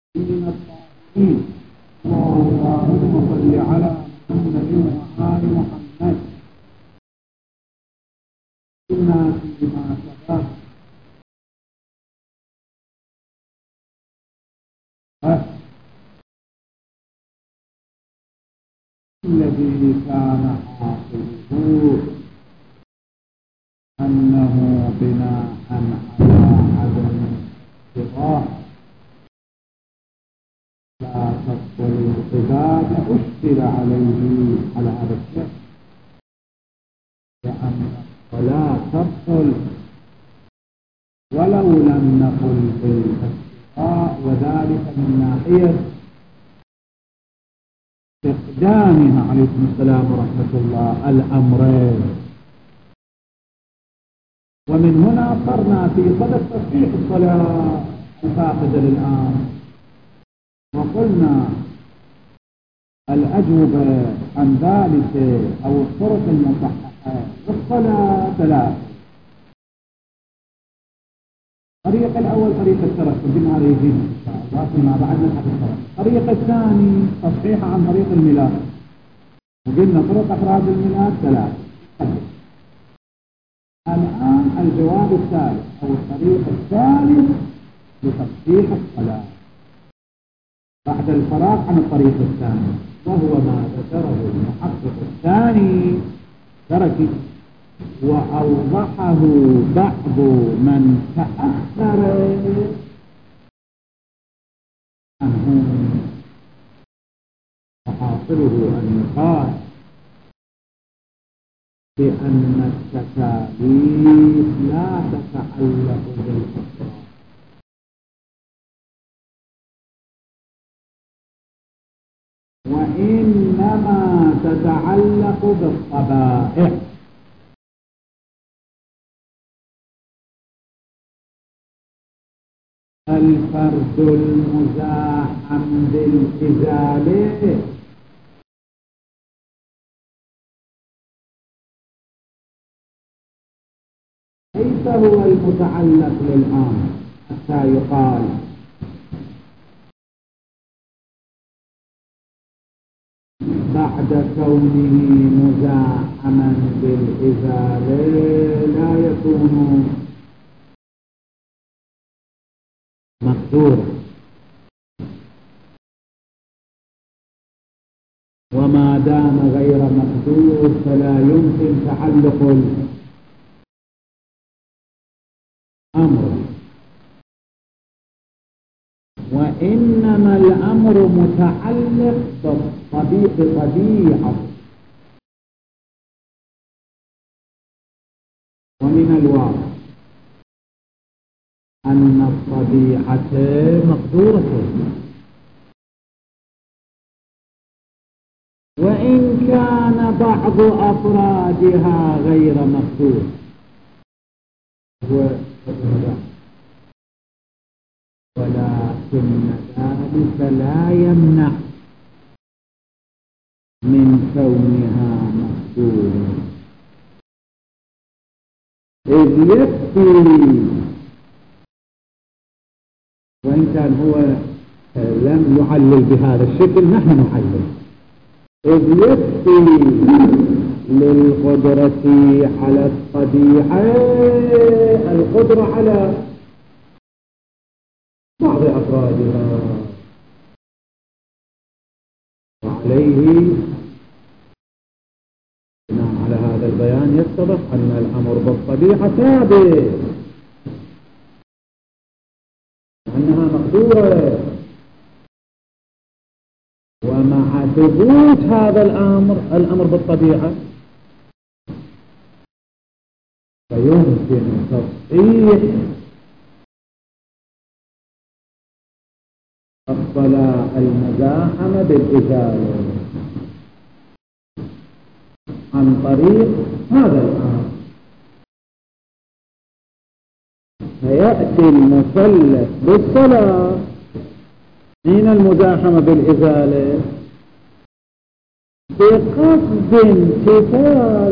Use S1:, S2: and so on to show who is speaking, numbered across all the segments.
S1: من الطاغين. اللهم صل على محمد وآل محمد. إنا فيما سبق الذي كان حاصله أنه بناء على عدم الاتفاق لا تبطل العبادة أشكل عليه على هذا الشيء، لأن الصلاة تبطل ولو لم نقل بالاتفاق، وذلك من ناحية استخدامها عليكم السلام ورحمة الله الأمرين. ومن هنا صرنا في صدد تصحيح الصلاة الفاقدة للآن، وقلنا الأجوبة عن ذلك أو الطرق المصححة للصلاة ثلاث. الطريق الأول طريق الترتب بما يجينا إن شاء الله فيما بعد نبحث الترتب. الطريق الثاني تصحيح عن طريق الميلاد، وقلنا طرق أخراج الميلاد ثلاث. الآن الجواب الثالث أو الطريق الثالث لتصحيح الصلاة بعد الفراغ عن الطريق الثاني، وهو ما ذكره المحقق الثاني تركي، وأوضحه بعض من تأخر عنه. وحاصله أن يقال بأن التكاليف لا تتعلق بالأفراد، وإنما تتعلق بالطبائع. الفرد المزاحم بالإزالة ليس هو المتعلق للآن حتى يقال بعد كونه مزاحما بالإزالة لا يكون مقدورا، وما دام غير مقدور فلا يمكن تعلق الأمر، وإنما الأمر متعلق بطبيعة. ومن الواضح أن الطبيعة مقدورة، وإن كان بعض أفرادها غير مقدور، ولكن ذلك لا يمنع من كونها مقدورة، إذ يكفي، وإن كان هو لم يعلل بهذا الشكل، نحن نعلل، إذ يكفي للقدرة على الطبيعة القدرة على بعض أفرادها، وعليه بناء على هذا البيان يتضح أن الأمر بالطبيعة ثابت، أنها مقدورة، ومع ثبوت هذا الأمر بالطبيعة فيمكن تصحيح الصلاة المزاحمة بالإزالة عن طريق هذا الأمر. فيأتي المثلث بالصلاة حين المزاحمة بالإزالة بقصد امتثال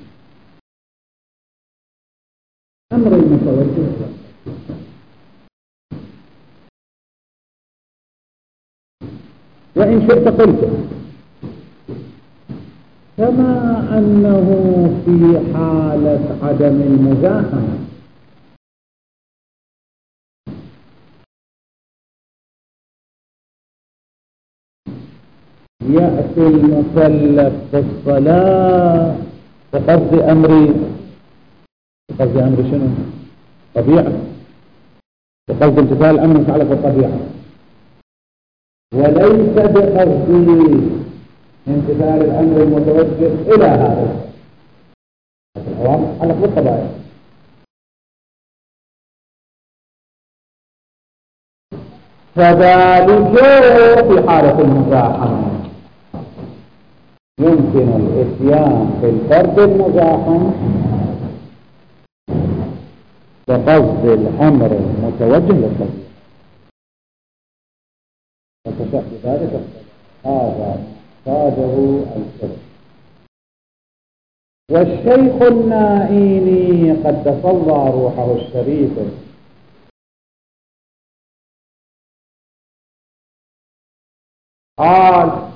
S1: أمر المتوجه، وإن شئت قلت كما أنه في حالة عدم المزاحمة يأتي المكلف بالصلاة بقصد أمر شنو؟ طبيعة، بقصد امتثال الأمر متعلق بالطبيعة، وليس بقصد امتثال الأمر المتوجه إلى هذا الأوامر متعلق بالطبيعة. فذلك في حالة المزاحمة يمكن الاتيان في الفرد المزاحم بقصد الأمر المتوجه للطبيعة، وتشاء بذلك هذا احتاجه الفقه. والشيخ النائيني قدس الله روحه الشريف قال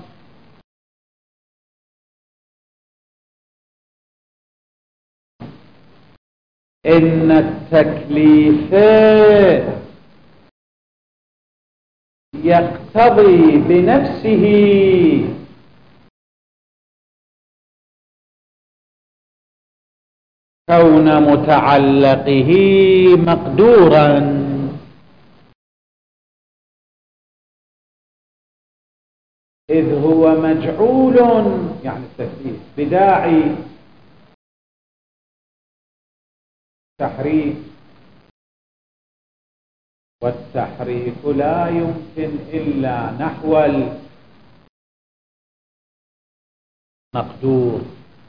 S1: إن التكليف يقتضي بنفسه كون متعلقه مقدورا، إذ هو مجعول يعني التكليف بداعي تحريك، والتحريك لا يمكن إلا نحو المقدور.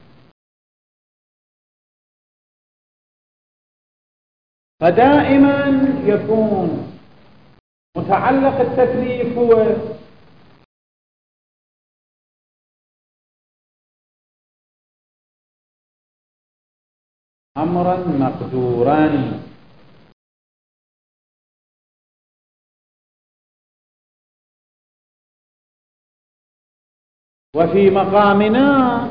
S1: فدائما يكون متعلق التكليف هو أمرا مقدورا. وفي مقامنا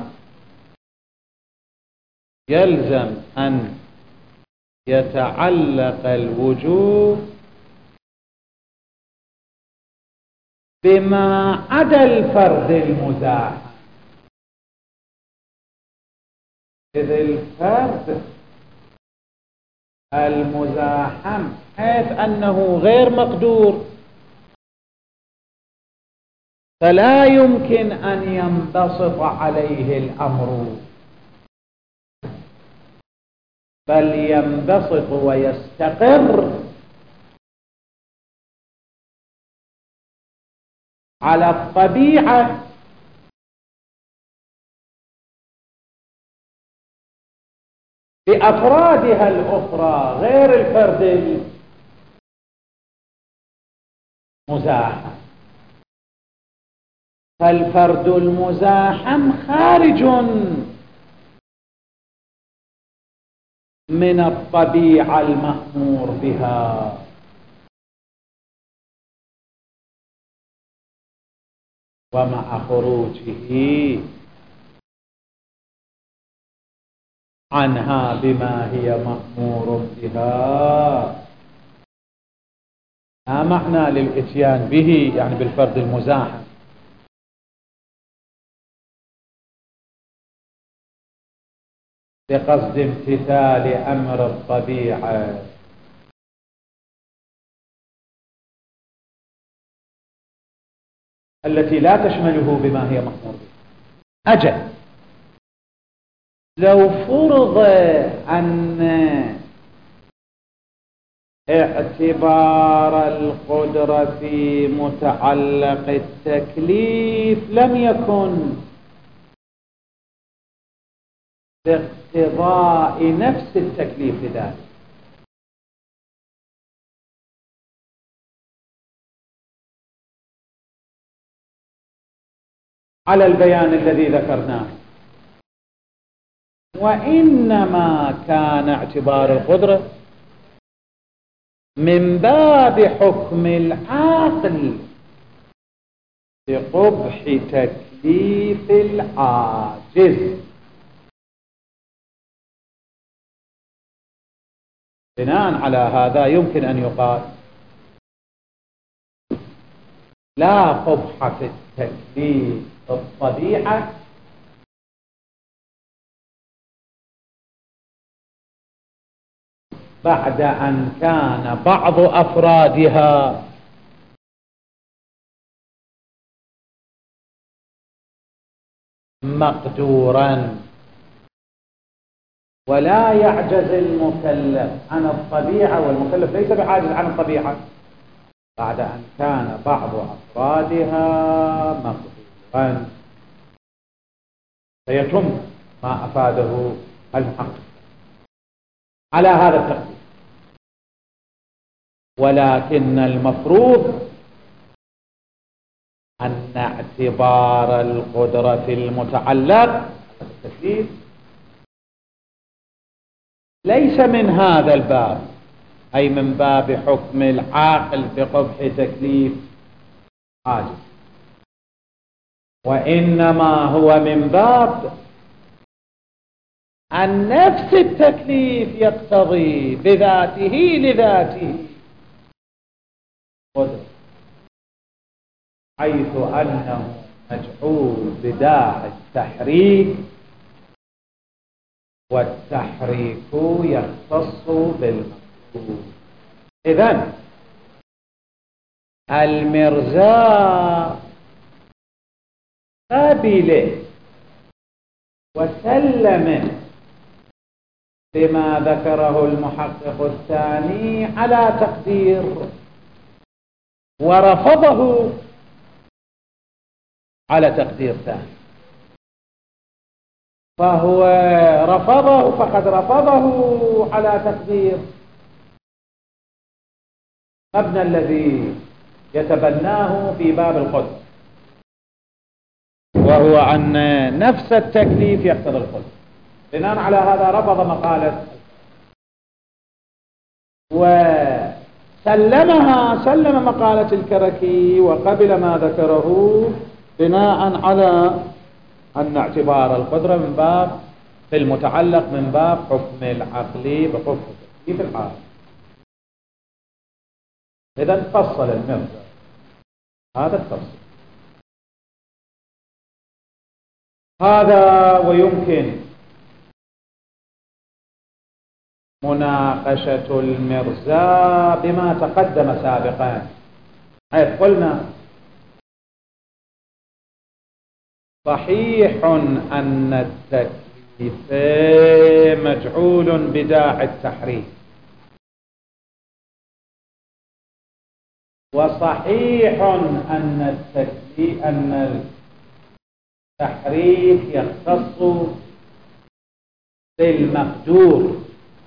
S1: يلزم أن يتعلق الوجوب بما عدا الفرد المزاحم، إذ الفرد المزاحم حيث أنه غير مقدور فلا يمكن أن ينبسط عليه الأمر، بل ينبسط ويستقر على الطبيعة بأفرادها الأخرى غير الفرد المزاحم. فالفرد المزاحم خارج من الطبيعة المأمور بها، ومع خروجه عنها بما هي مأمور بها لا معنى للإتيان به يعني بالفرد المزاحم، بقصد امتثال أمر الطبيعة. التي لا تشمله بما هي مأمور به. أجل لو فرض أن اعتبار القدرة في متعلق التكليف لم يكن باقتضاء نفس التكليف ذلك، على البيان الذي ذكرناه، وإنما كان اعتبار القدرة من باب حكم العقل بقبح تكليف العاجز. بناء على هذا يمكن أن يقال لا قبح في التكليف الطبيعة بعد أن كان بعض أفرادها مقدورا، ولا يعجز المكلف عن الطبيعة، والمكلف ليس بعاجز عن الطبيعة بعد أن كان بعض أفرادها مقدورا. فيتم ما أفاده المحقق على هذا التقدير. ولكن المفروض أن اعتبار القدرة المتعلق بالتكليف ليس من هذا الباب، أي من باب حكم العاقل بقبح تكليف عاجز، وإنما هو من باب أن نفس التكليف يقتضي بذاته لذاته قدرة، حيث أنه مجعول بداعي التحريك، والتحريك يختص بالمقصود. إذن المرزا قبل وسلم بما ذكره المحقق الثاني على تقدير، ورفضه على تقدير ثاني. فهو فقد رفضه على تقدير مبنى الذي يتبناه في باب القدر، وهو أن نفس التكليف يقتضي القدر. بناء على هذا رفض مقالة سلم مقالة الكركي وقبل ما ذكره، بناء على أن اعتبار القدرة من باب في المتعلق من باب حكم العقل بقبح تكليف العاقل. إذا فصل المرزا هذا التفصيل. هذا ويمكن مناقشة المرزا بما تقدم سابقا، حيث قلنا صحيح أن التكليف مجعول بداعي التحريك، وصحيح أن التحريك يختص بالمقدور،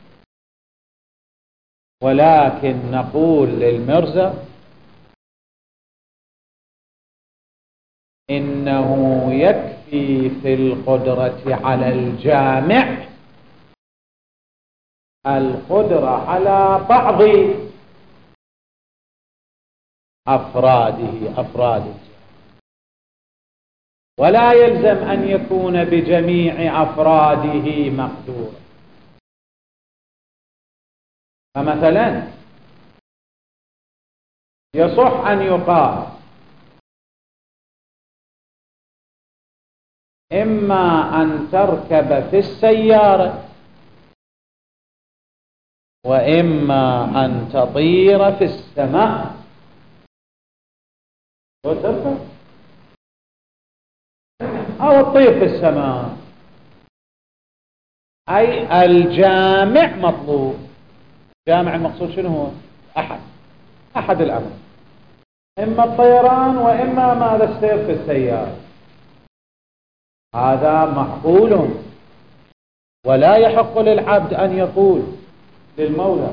S1: ولكن نقول للمرزا إنه يكفي في القدرة على الجامع القدرة على بعض أفراده، ولا يلزم أن يكون بجميع أفراده مقدورا. فمثلا يصح أن يقال إما أن تركب في السيارة، وإما أن تطير في السماء. أو تطير في السماء، أي الجامع مطلوب. جامع المقصود شنو هو؟ أحد الأمر، إما الطيران وإما ماذا السير في السيارة. هذا معقول، ولا يحق للعبد أن يقول للمولى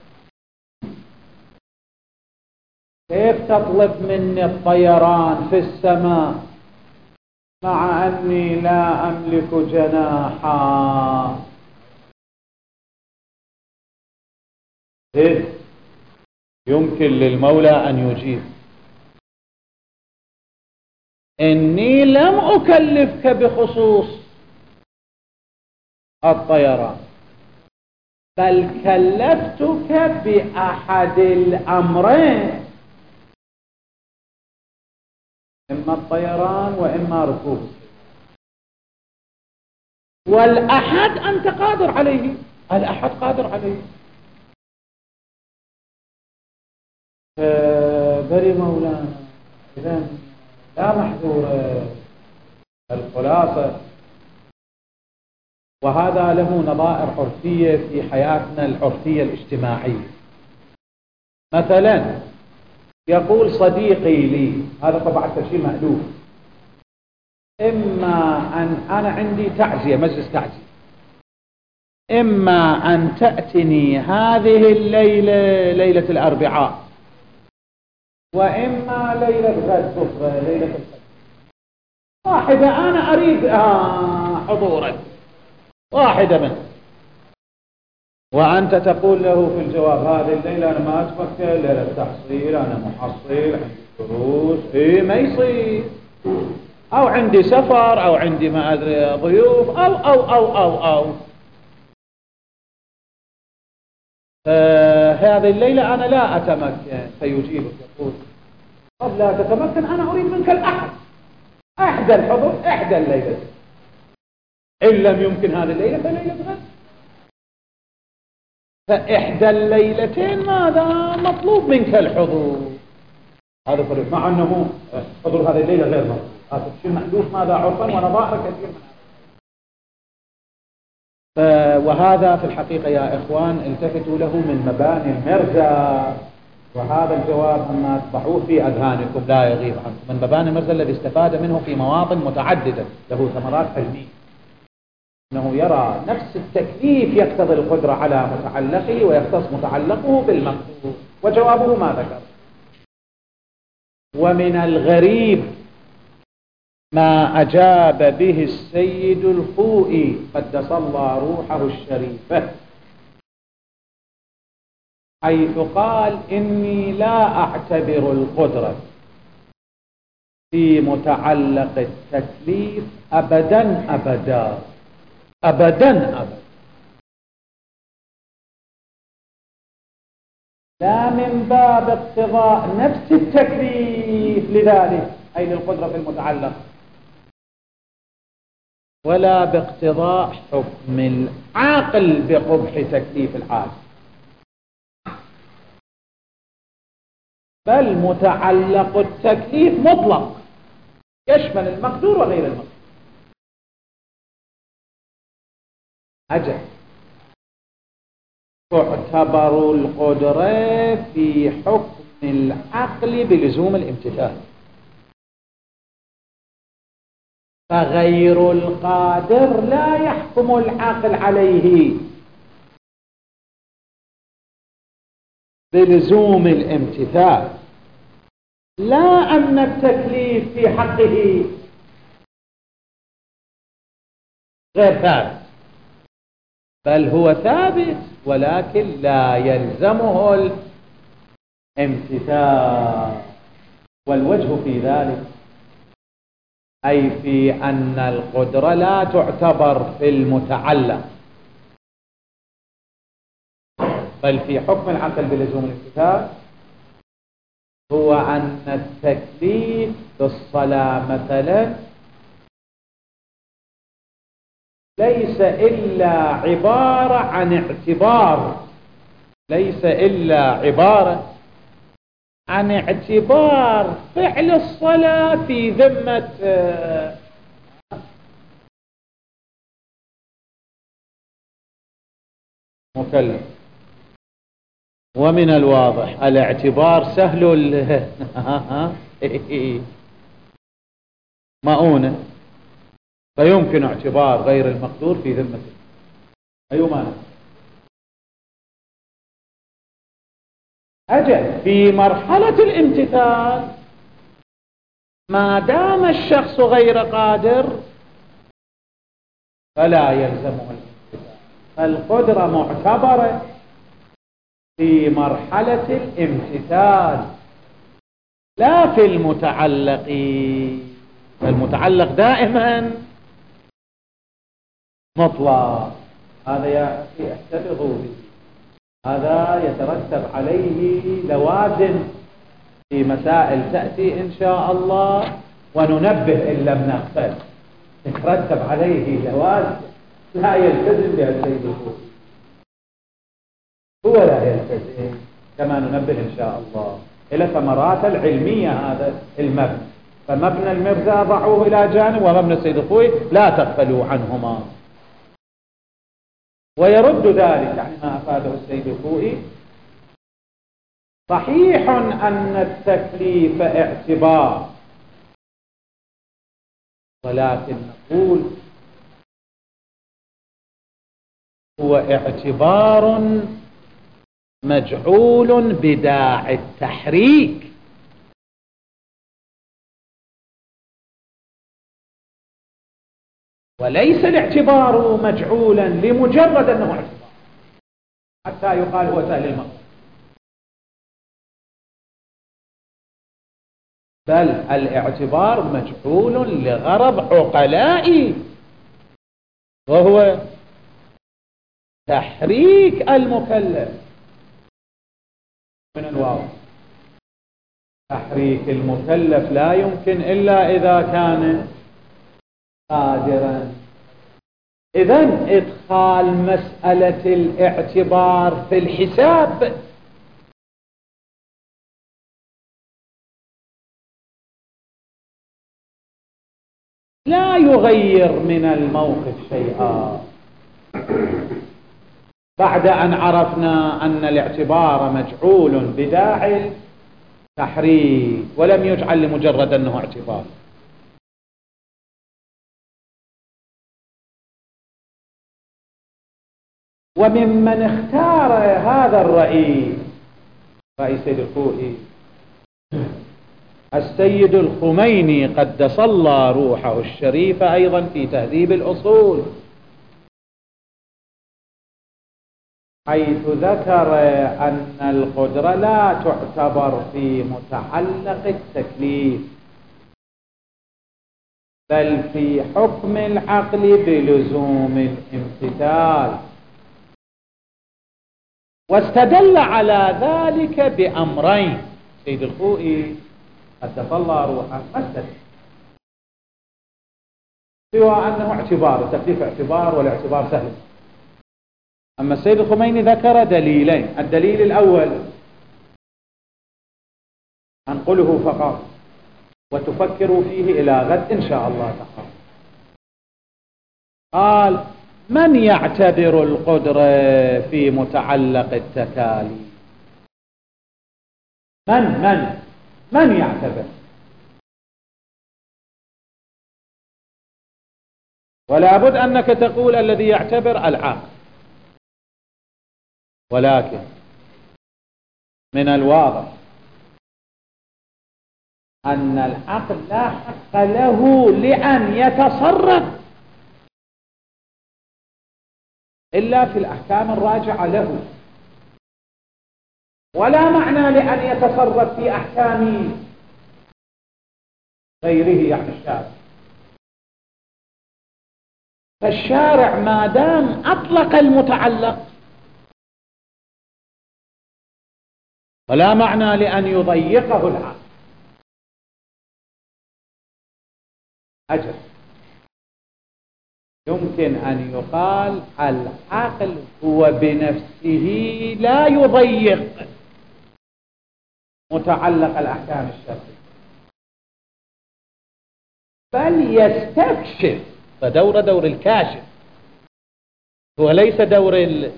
S1: كيف تطلب مني الطيران في السماء مع أني لا أملك جناحا؟ إذ يمكن للمولى أن يجيب إني لم أكلفك بخصوص الطيران، بل كلفتك بأحد الأمرين، إما الطيران وإما ركوب، والأحد أنت قادر عليه، الأحد قادر عليه. بري مولانا إذن لا محذور الخلاصة. وهذا له نظائر عرفية في حياتنا العرفية الاجتماعية. مثلا يقول صديقي لي، هذا طبعا شيء مألوف، إما أن أنا عندي تعزية، مجلس تعزية، إما أن تأتني هذه الليلة ليلة الأربعاء، وإما ليلة غد بكرة ليلة الغد، واحدة أنا أريد حضورك، واحدة منه، وأنت تقول له في الجواب هذه الليلة أنا ما أتفكر، ليلة تحصيل، أنا محصل، عندي دروس، ما يصير، أو عندي سفر، أو عندي ما أدري ضيوف، أو هذه الليلة أنا لا أتمكن. فيجيبك يقول طب لا تتمكن، أنا أريد منك الأحد، أحدى الحضور، إحدى الليلة، إن لم يمكن هذه الليلة فليلة غد. فإحدى الليلتين ماذا مطلوب منك الحضور، هذا فرق، مع أنه حضور هذه الليلة غير مطلوب، هذا الشيء مألوف ماذا عرفا ونظائر كثير من هذا. وهذا في الحقيقة يا إخوان التفتوا له من مباني المرزا، وهذا الجواب أما تضعوه في أذهانكم لا يغيب عنكم، من مباني المرزا الذي استفاد منه في مواطن متعددة، له ثمرات علمية، أنه يرى نفس التكليف يقتضي القدرة على متعلقه ويختص متعلقه بالمقدور، وجوابه ما ذكر. ومن الغريب ما أجاب به السيد الخوئي قدس الله روحه الشريفة، حيث قال إني لا أعتبر القدرة في متعلق التكليف أبدا أبدا أبدا أبدا، لا من باب اقتضاء نفس التكليف لذلك أي للقدرة في المتعلق، ولا باقتضاء حكم العاقل بقبح تكليف العاقل، بل متعلق التكليف مطلق يشمل المقدور وغير المقدور. أجل تعتبر القدرة في حكم العقل بلزوم الامتثال، فغير القادر لا يحكم العقل عليه بلزوم الامتثال، لا أن التكليف في حقه غير ثابت، بل هو ثابت ولكن لا يلزمه الامتثال. والوجه في ذلك أي في أن القدرة لا تعتبر في المتعلق، بل في حكم العقل بلزوم الامتثال، هو أن التكليف بالصلاة مثلا ليس إلا عبارة عن اعتبار، ليس إلا عبارة عن اعتبار فعل الصلاة في ذمة مكلف. ومن الواضح الاعتبار سهل مؤونة، فيمكن اعتبار غير المقدور في ذمته. أيوة معنى أجل في مرحلة الامتثال ما دام الشخص غير قادر فلا يلزمه الامتثال، فالقدرة معتبرة في مرحلة الامتثال لا في المتعلق. المتعلق دائما مطلق. هذا يا أخي احتفظوا به، هذا يترتب عليه لوازم في مسائل تأتي إن شاء الله، وننبه إن لم نغفل، يترتب عليه لوازم لا يلتزم بها السيد الخوئي، هو لا يلتزم، كما ننبه إن شاء الله إلى ثمرات العلمية هذا المبنى. فمبنى المرزا ضعوه إلى جانب، ومبنى السيد الخوئي لا تغفلوا عنهما. ويرد ذلك يعني ما أفاده السيد الخوئي: صحيح أن التكليف اعتبار، ولكن نقول هو اعتبار مجعول بداعي التحريك، وليس الاعتبار مجعولا لمجرد أنه اعتبار حتى يقال هو سهل المقصود، بل الاعتبار مجعول لغرض عقلائي، وهو تحريك المكلف. من الواضح تحريك المكلف لا يمكن إلا إذا كان قادرا. إذن إدخال مسألة الاعتبار في الحساب لا يغير من الموقف شيئا. بعد أن عرفنا أن الاعتبار مجعول بداعي التحريك ولم يجعل لمجرد أنه اعتبار، وممن اختار هذا الرأي سيد الخوئي السيد الخميني قدس الله روحه الشريفة أيضا في تهذيب الأصول، حيث ذكر أن القدرة لا تعتبر في متعلق التكليف، بل في حكم العقل بلزوم الامتثال، واستدل على ذلك بأمرين. سيد الخوئي قدس الله روحه ما سوى أنه اعتبار، التكليف اعتبار والاعتبار سهل. أما السيد الخميني ذكر دليلين: الدليل الأول أنقله فقط وتفكروا فيه إلى غد إن شاء الله تعالى. قال: من يعتبر القدرة في متعلق التكاليف؟ من يعتبر؟ ولا بد أنك تقول الذي يعتبر العقل، ولكن من الواضح أن العقل لا حق له لأن يتصرف إلا في الأحكام الراجعة له، ولا معنى لأن يتصرف في أحكام غيره يعني الشارع. فالشارع ما دام أطلق المتعلق ولا معنى لأن يضيقه العقل. أجل يمكن أن يقال العقل هو بنفسه لا يضيق متعلق الأحكام الشرعية، بل يستكشف، فدور الكاشف، هو ليس دور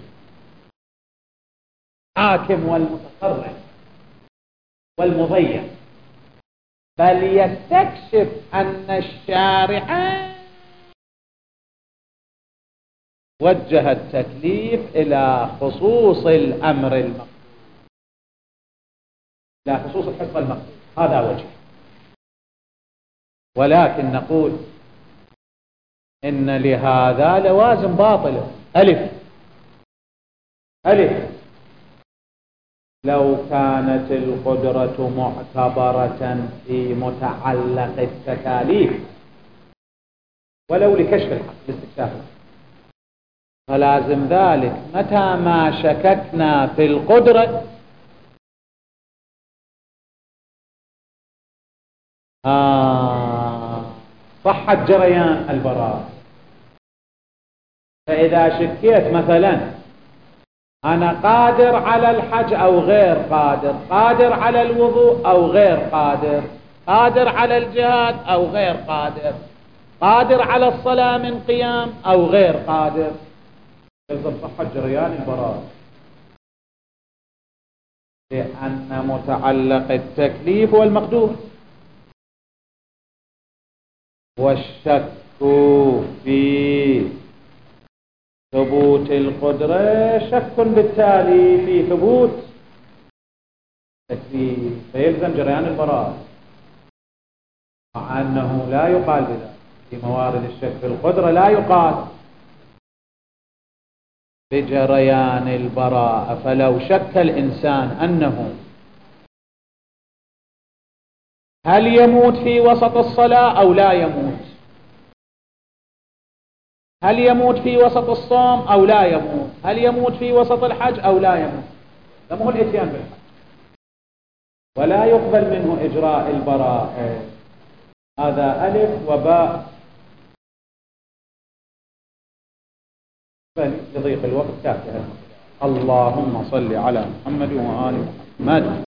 S1: الحاكم والمتصرف والمضيق، بل يستكشف أن الشارع وجه التكليف إلى خصوص الأمر المقصود، إلى خصوص الحكم المقصود، هذا وجه. ولكن نقول إن لهذا لوازم باطلة: ألف لو كانت القدرة معتبرة في متعلق التكاليف ولو لكشف الحق لاستكشاف الحق، فلازم ذلك متى ما شككنا في القدرة صحت جريان البراءة. فإذا شكيت مثلا أنا قادر على الحج أو غير قادر، قادر على الوضوء أو غير قادر، قادر على الجهاد أو غير قادر، قادر على الصلاة من قيام أو غير قادر، يلزم صحة جريان البراءة، لأن متعلق التكليف هو المقدور، والشك في ثبوت القدرة شك بالتالي في ثبوت التكليف، فيلزم جريان البراءة، مع أنه لا يقال بذلك في موارد الشك في القدرة، لا يقال بجريان البراءة. فلو شك الإنسان أنه هل يموت في وسط الصلاة أو لا يموت، هل يموت في وسط الصوم أو لا يموت، هل يموت في وسط الحج أو لا يموت، لم هو الاتيان بالحج، ولا يقبل منه إجراء البراءة. هذا ألف وباء، لضيق الوقت كافية. اللهم صل على محمد وآل محمد.